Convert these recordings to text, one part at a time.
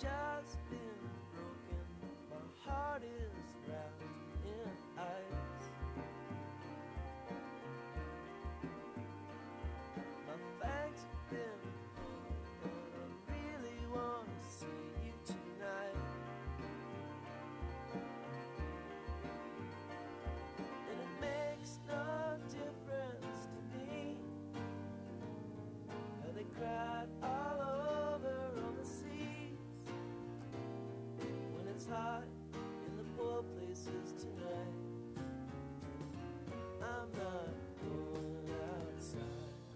just been broken. My heart is wrapped in ice. My thanks have been full, but I really want to see you tonight. And it makes no difference to me how they cried all over on the seas when it's hot in the poor places tonight. I'm not going outside.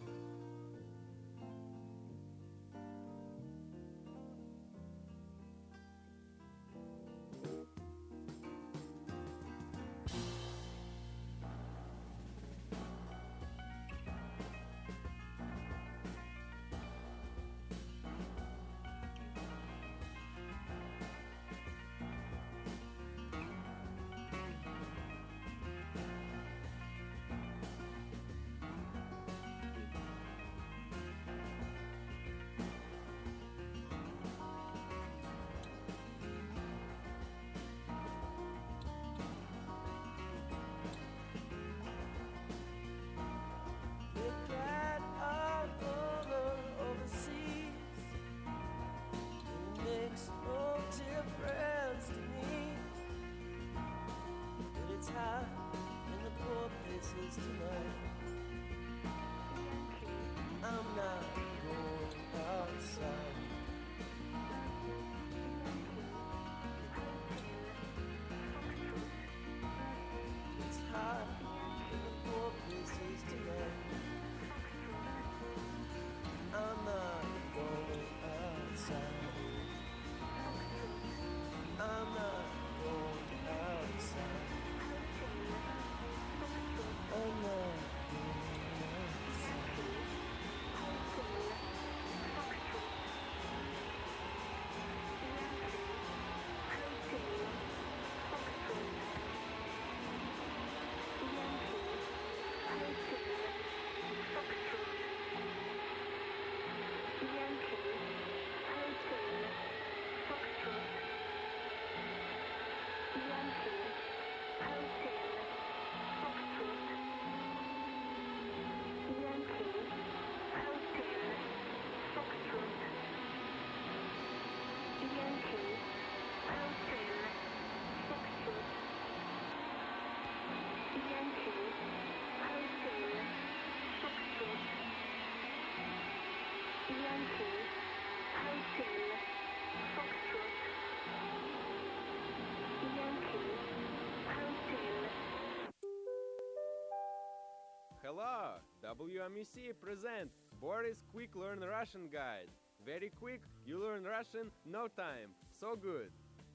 Hello! WMUC present Boris Quick Learn Russian Guide. Very quick, you learn Russian, no time. So good.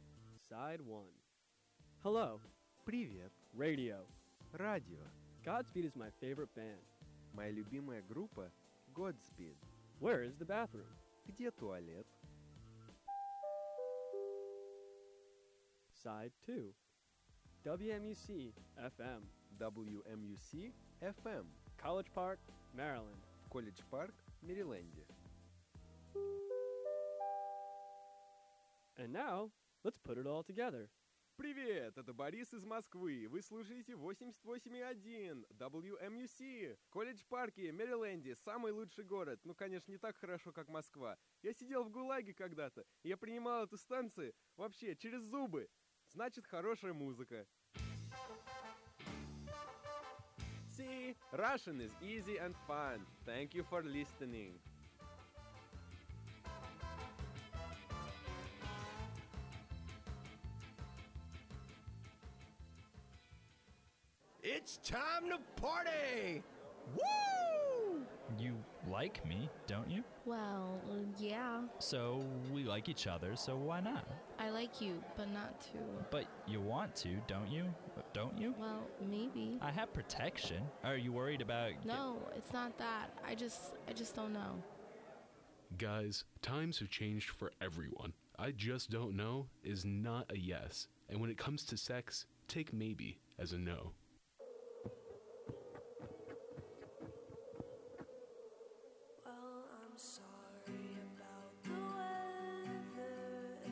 Side 1. Hello. Привет. Radio. Радио. Godspeed is my favorite band. Моя любимая группа Godspeed. Where is the bathroom? Где туалет? Side 2. WMUC FM. WMUC FM. College Park, Maryland. Колледж Парк, Мэриленде. And now, let's put it all together. Привет, это Борис из Москвы. Вы слушаете 88,1 WMUC. Колледж Парке, Мэриленде, самый лучший город. Ну, конечно, не так хорошо, как Москва. Я сидел в ГУЛАГе когда-то, и я принимал эту станцию вообще через зубы. Значит, хорошая музыка. See, Russian is easy and fun. Thank you for listening. It's time to party! Woo! You like me, don't you? Well, yeah. So we like each other, so why not? I like you, but not to. But you want to, don't you? Don't you? Well, maybe. I have protection. Are you worried about... No, it's not that. I just don't know. Guys, times have changed for everyone. I just don't know is not a yes. And when it comes to sex, take maybe as a no. Well, I'm sorry about the weather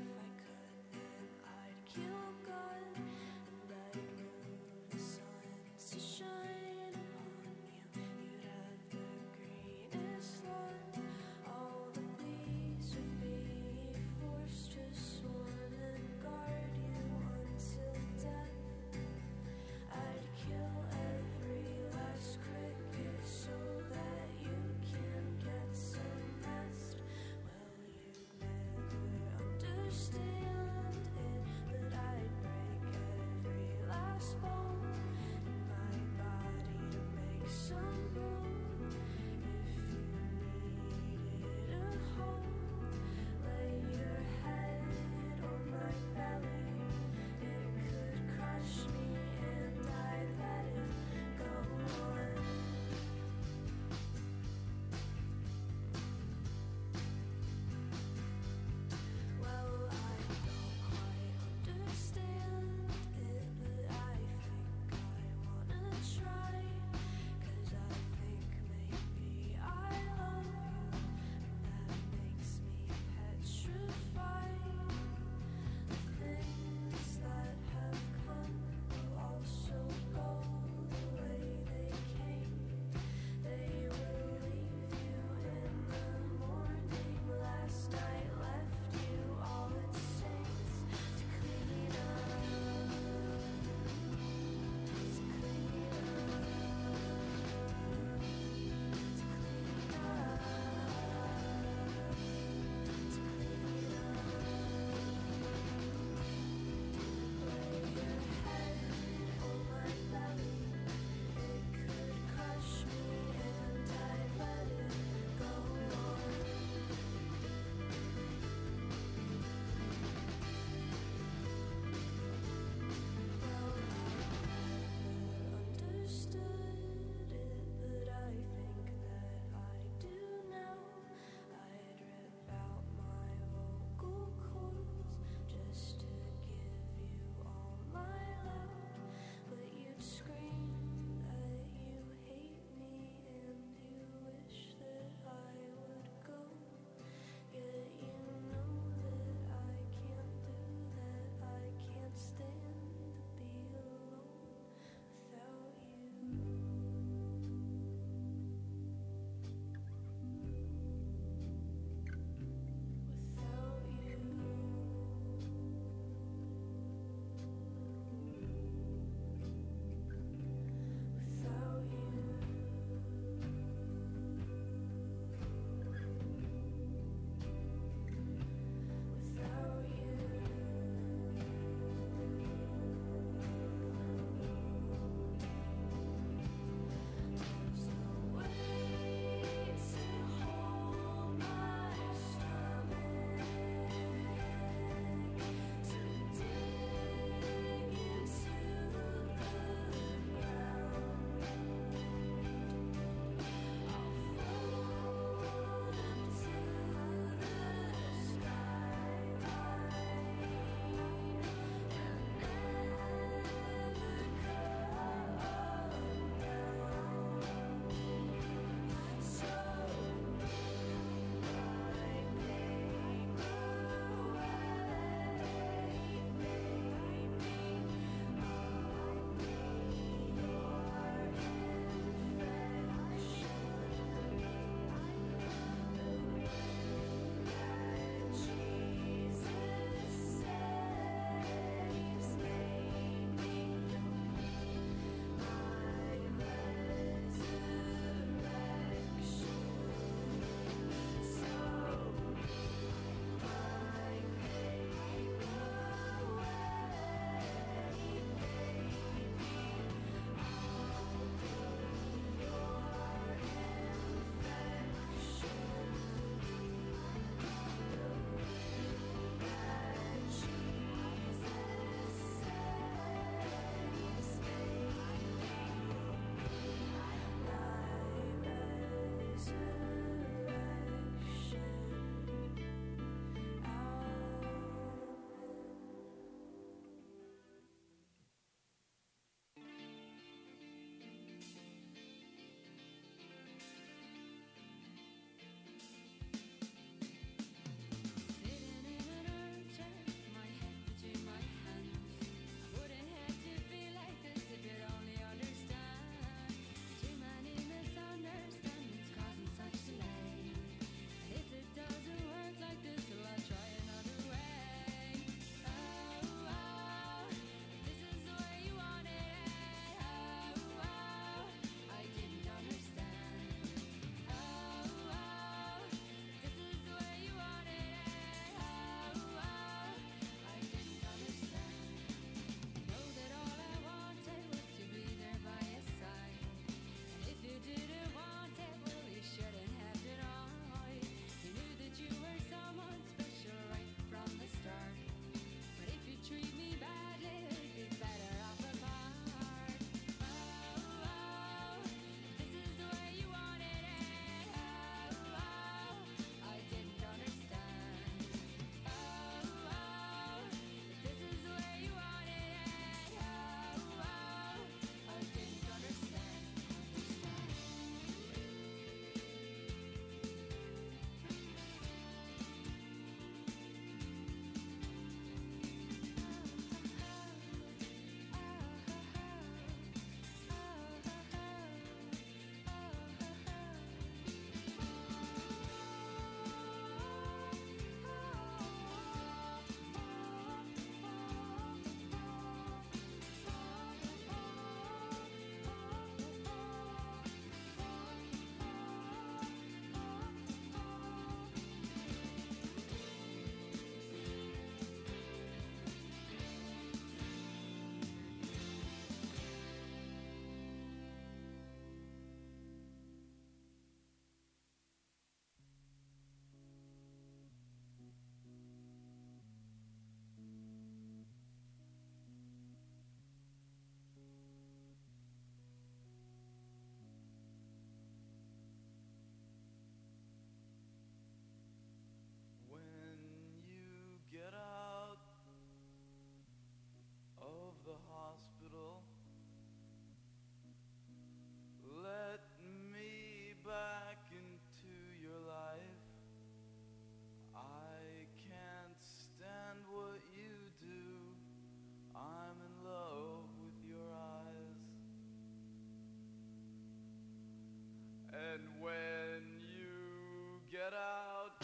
And when you get out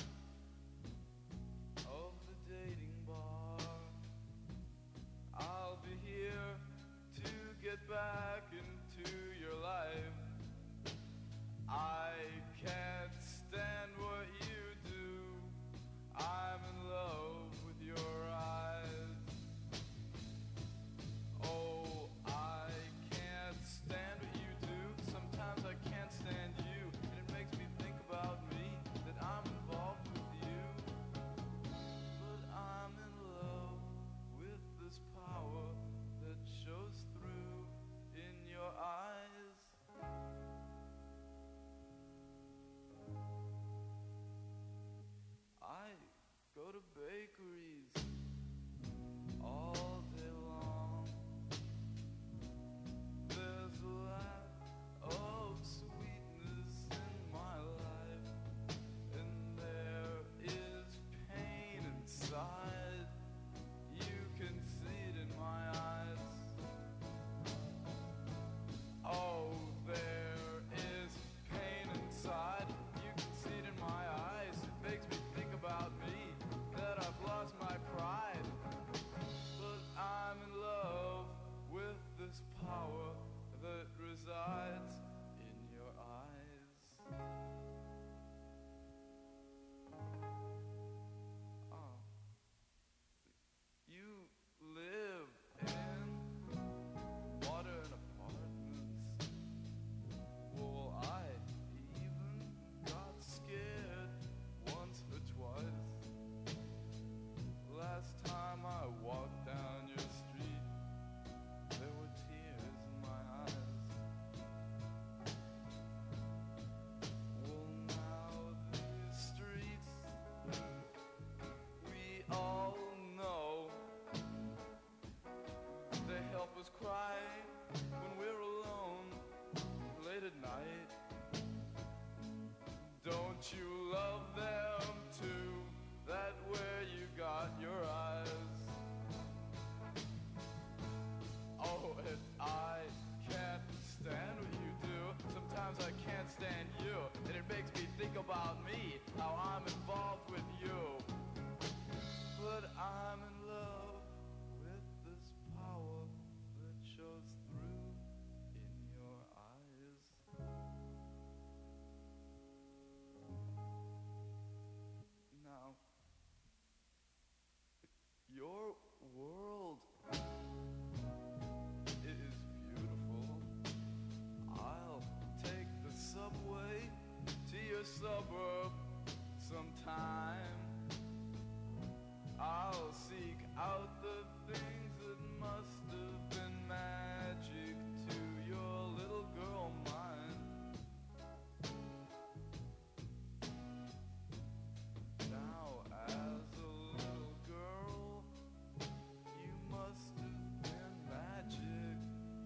of the dating bar, I'll be here to get back into your life. I can't stand what you do. I'm in love with your eyes. Oh, I can't stand what you do. Sometimes I can't stand you, and it makes me think about me, that I'm involved with you. But I'm in love with this power that shows through in your eyes. I go to bakeries all day long. There's a lack of sweetness in my life, and there is pain inside. You can see it in my eyes. Oh, there is pain inside. You can see it in my eyes. It makes me think about me, that I've lost my pride. But I'm in love with this power that resides in your eyes. Oh. You live in modern apartments. Well, I even got scared once or twice. Last time I walked down your street, there were tears in my eyes. Well, now these streets, we all know, they help us cry when we're alone late at night. Don't you love them too? That where you got your eyes. Oh, and I can't stand what you do. Sometimes I can't stand you, and it makes me think about me, how I'm involved with you. But I'm in love with this power that shows through in your eyes. Now, your world is beautiful. I'll take the subway to your suburb sometime. I'll seek out the things that must have been magic to your little girl mind. Now, as a little girl, you must have been magic.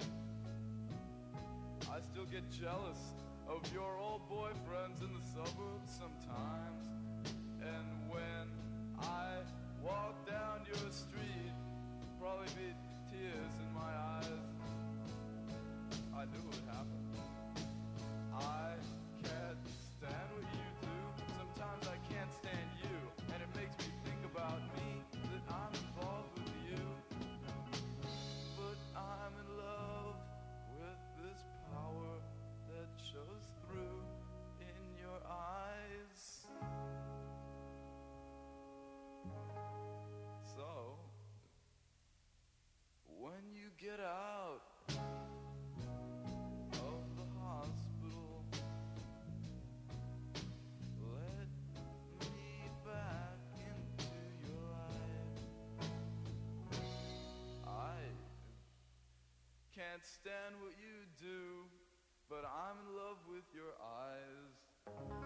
I still get jealous of your old boyfriends in the suburbs sometimes. And when I walk down your street, probably be tears in my eyes. I knew it would happen. I can't stand what you do. Sometimes I can't stand you, and it makes me think about me, that I'm involved with you. But I'm in love with this power that shows through in your eyes. So, when you get out of the hospital, let me back into your life. I can't stand what you do, but I'm in love with your eyes.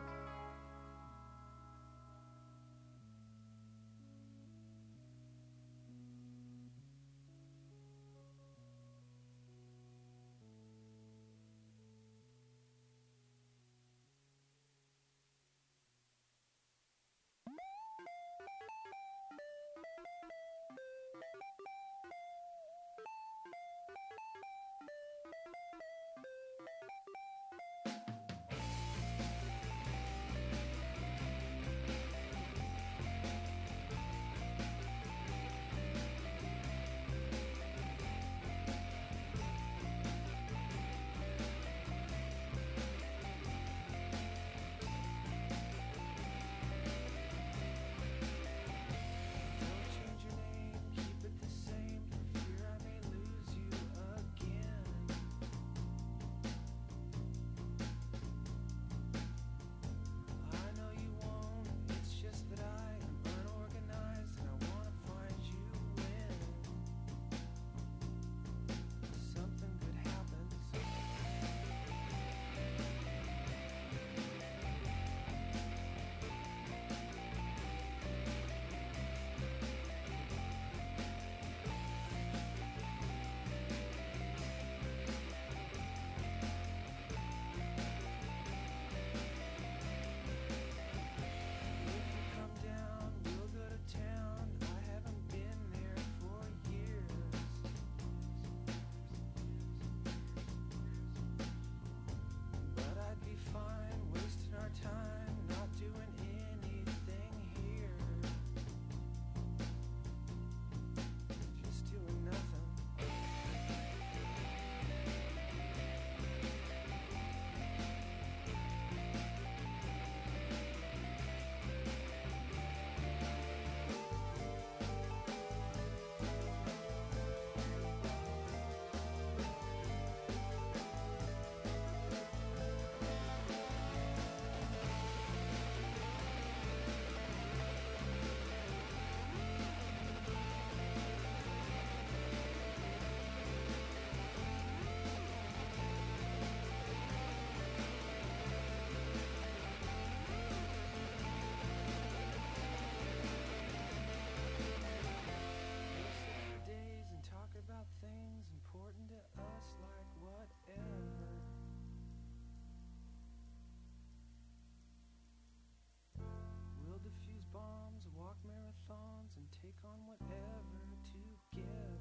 take on whatever together.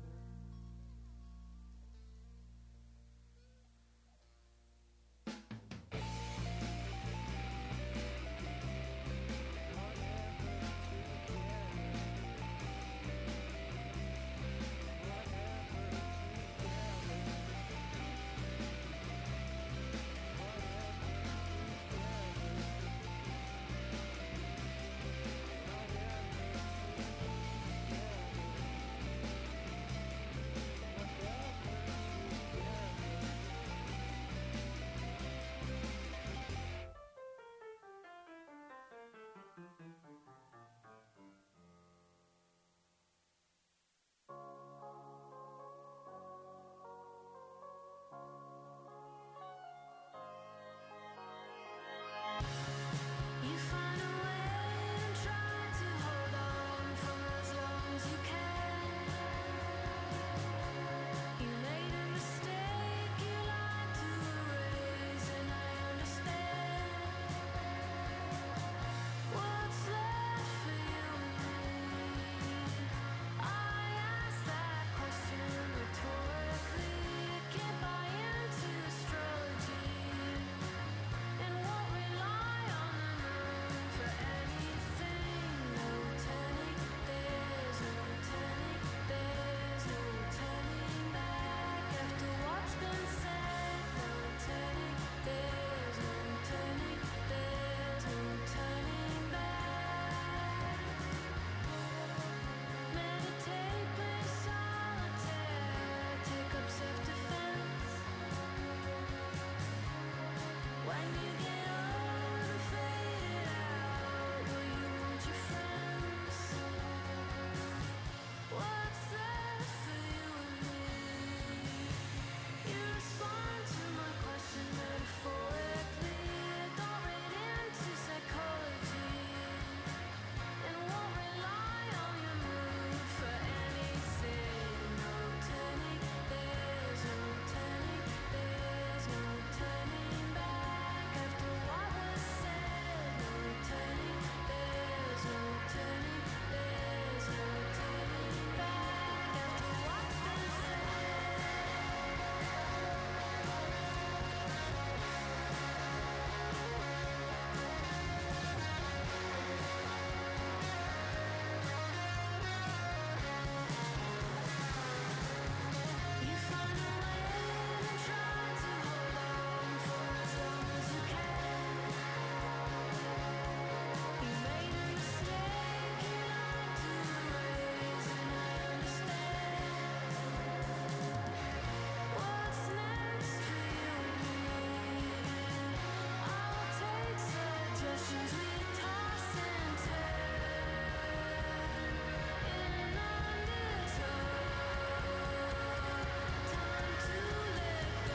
You find a way and try to hold on for as long as you can. You made a mistake you like to erase, and I understand. What's left for you and me? I ask that question rhetorically. It can't buy into astrology. And won't rely on the moon for anything. No turning, there's no turning, there's no turning back. After what's been said, no turning, there's no turning, there's no turning back. Meditate, play solitaire, take up self-defense. When you get old and faded out, will you want your friends? What's left for you and me? You respond to my question metaphorically. Don't read into psychology, and won't rely on your mood for anything. No turning, there's no turning, there's no turning back. After what was said, no turning, there's no turning, there's no turning back. After what's been You find a way and try to hold on for as long as you can. You made a mistake you like to erase, and I understand. What's next for you and me? I'll take suggestions we toss and turn in an undertow. Time to let go.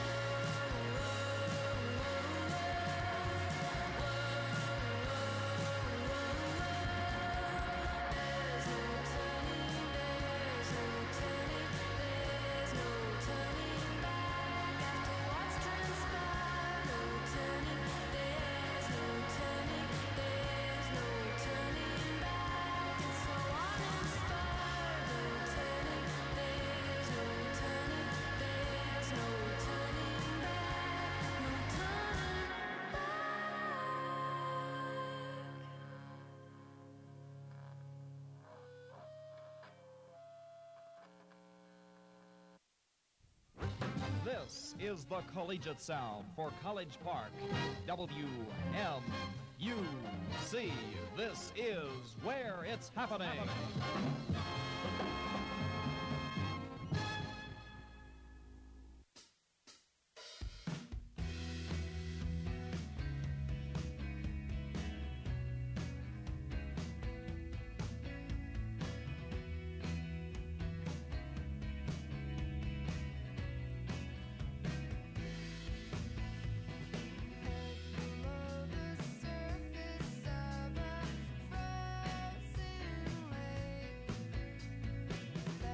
There's no turning, there's no turning, there's no turning back. After what's transpired, no turning, there's no turning, there's no turning back. And so uninspired, no turning, there's no turning, there's no turning back, no turning This is the collegiate sound for College Park. WMUC. This is where it's happening. below the surface of a frozen lake.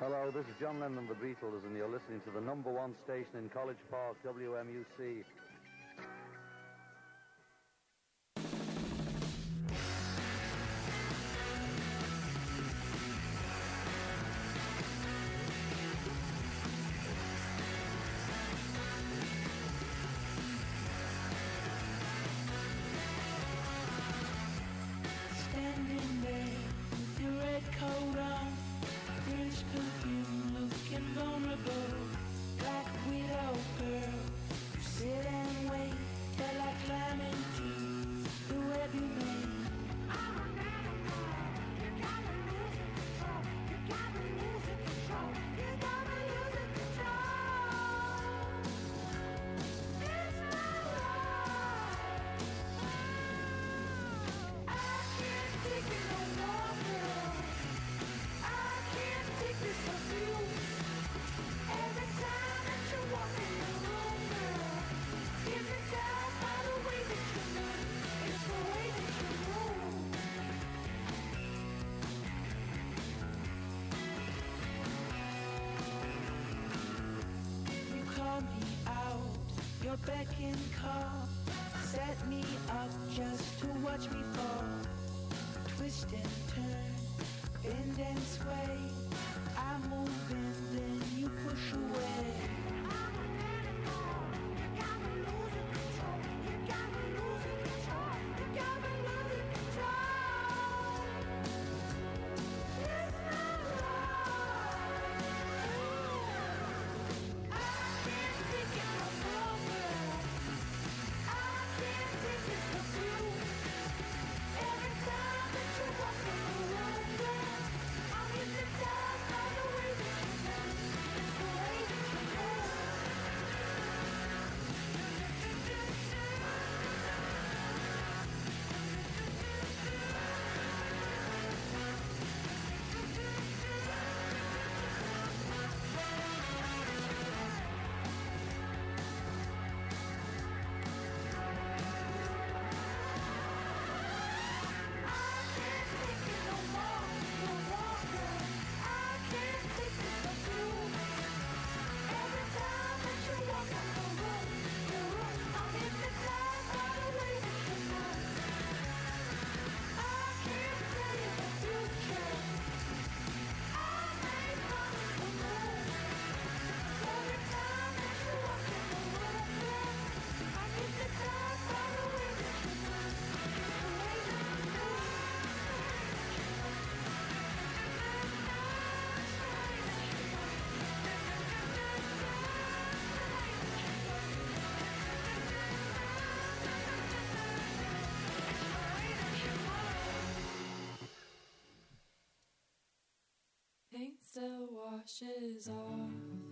Hello, this is John Lennon of the Beatles, and you're listening to the number one station in College Park, WMUC. Standing there with your red coat on, French perfume looking vulnerable, black widow girl. You sit and wait till I climb into the web you made. I'm an animal. You gotta lose control. You gotta lose control. You gotta lose control. It's my life. I can't take it no more, girl. I can't take this abuse. Every time that you walk in the room, girl, get me down by the way that you move. It's the way that you move. You call me out, your beck and call, set me up just to watch me fall. Twist and turn, bend and sway. I move and then you push away. I'm an animal. You gotta lose control. You gotta lose control. You gotta lose control. It's not right. I can't take it no more, girl. I can't take this abuse. Every time that you walk in the room, girl, I'm hypnotized by the way that you move. It's the way that you move. Paint still washes off